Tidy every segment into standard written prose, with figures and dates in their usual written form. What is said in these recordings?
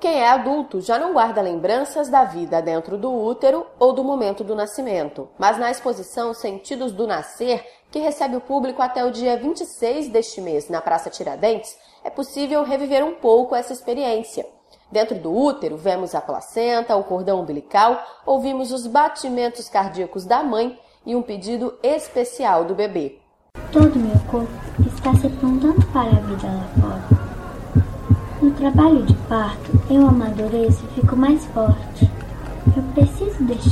quem é adulto já não guarda lembranças da vida dentro do útero ou do momento do nascimento, mas na exposição Sentidos do Nascer, que recebe o público até o dia 26 deste mês na Praça Tiradentes, é possível reviver um pouco essa experiência. Dentro do útero, vemos a placenta, o cordão umbilical, ouvimos os batimentos cardíacos da mãe e um pedido especial do bebê. Todo meu corpo está se apontando para a vida lá fora. No trabalho de parto, eu amadureço e fico mais forte. Eu preciso deste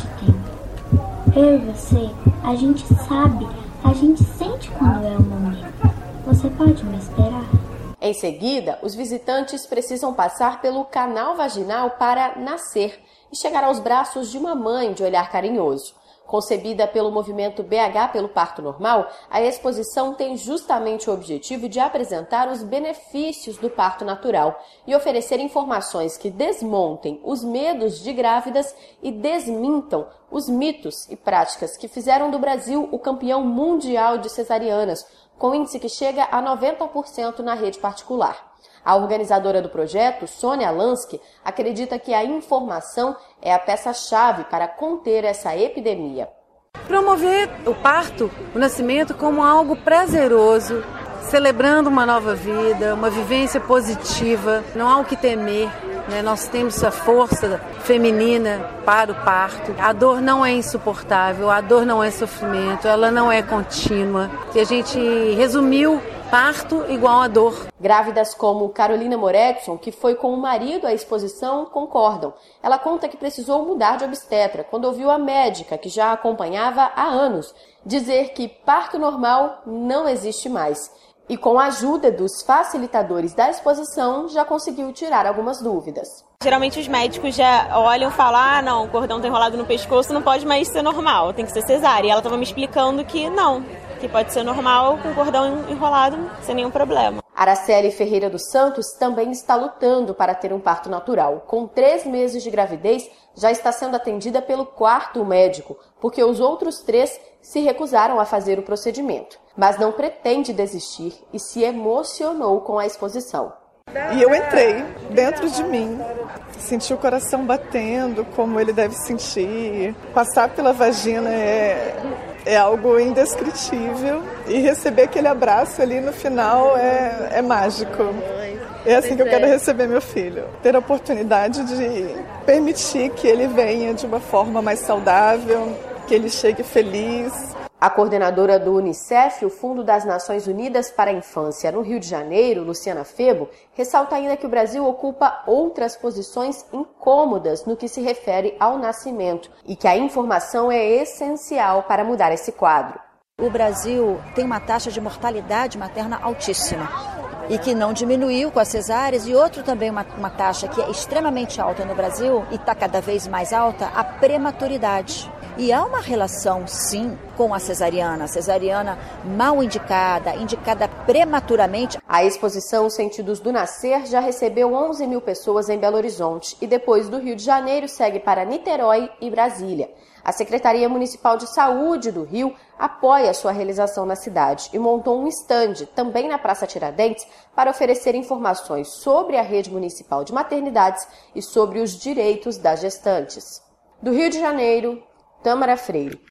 tempo. Eu e você, a gente sabe, a gente sente quando é o momento. Você pode me esperar? Em seguida, os visitantes precisam passar pelo canal vaginal para nascer e chegar aos braços de uma mãe de olhar carinhoso. Concebida pelo movimento BH pelo Parto Normal, a exposição tem justamente o objetivo de apresentar os benefícios do parto natural e oferecer informações que desmontem os medos de grávidas e desmintam os mitos e práticas que fizeram do Brasil o campeão mundial de cesarianas, com índice que chega a 90% na rede particular. A organizadora do projeto, Sônia Lansky, acredita que a informação é a peça-chave para conter essa epidemia. Promover o parto, o nascimento, como algo prazeroso, celebrando uma nova vida, uma vivência positiva, não há o que temer. Nós temos a força feminina para o parto. A dor não é insuportável, a dor não é sofrimento, ela não é contínua. E a gente resumiu parto igual a dor. Grávidas como Carolina Moretson, que foi com o marido à exposição, concordam. Ela conta que precisou mudar de obstetra quando ouviu a médica, que já a acompanhava há anos, dizer que parto normal não existe mais. E com a ajuda dos facilitadores da exposição, já conseguiu tirar algumas dúvidas. Geralmente os médicos já olham e falam, não, o cordão tá enrolado no pescoço, não pode mais ser normal, tem que ser cesárea. E ela estava me explicando que não, que pode ser normal com o cordão enrolado sem nenhum problema. Araceli Ferreira dos Santos também está lutando para ter um parto natural. Com 3 meses de gravidez, já está sendo atendida pelo 4º médico, porque os outros 3 se recusaram a fazer o procedimento. Mas não pretende desistir e se emocionou com a exposição. E eu entrei dentro de mim, senti o coração batendo, como ele deve sentir. Passar pela vagina é algo indescritível e receber aquele abraço ali no final é mágico. É assim que eu quero receber meu filho. Ter a oportunidade de permitir que ele venha de uma forma mais saudável, que ele chegue feliz. A coordenadora do Unicef, o Fundo das Nações Unidas para a Infância, no Rio de Janeiro, Luciana Febo, ressalta ainda que o Brasil ocupa outras posições incômodas no que se refere ao nascimento e que a informação é essencial para mudar esse quadro. O Brasil tem uma taxa de mortalidade materna altíssima e que não diminuiu com as cesáreas, e outro também uma taxa que é extremamente alta no Brasil e está cada vez mais alta, a prematuridade. E há uma relação, sim, com a cesariana mal indicada prematuramente. A exposição Sentidos do Nascer já recebeu 11 mil pessoas em Belo Horizonte e depois do Rio de Janeiro segue para Niterói e Brasília. A Secretaria Municipal de Saúde do Rio apoia sua realização na cidade e montou um estande também na Praça Tiradentes para oferecer informações sobre a rede municipal de maternidades e sobre os direitos das gestantes. Do Rio de Janeiro, Tâmara Freire.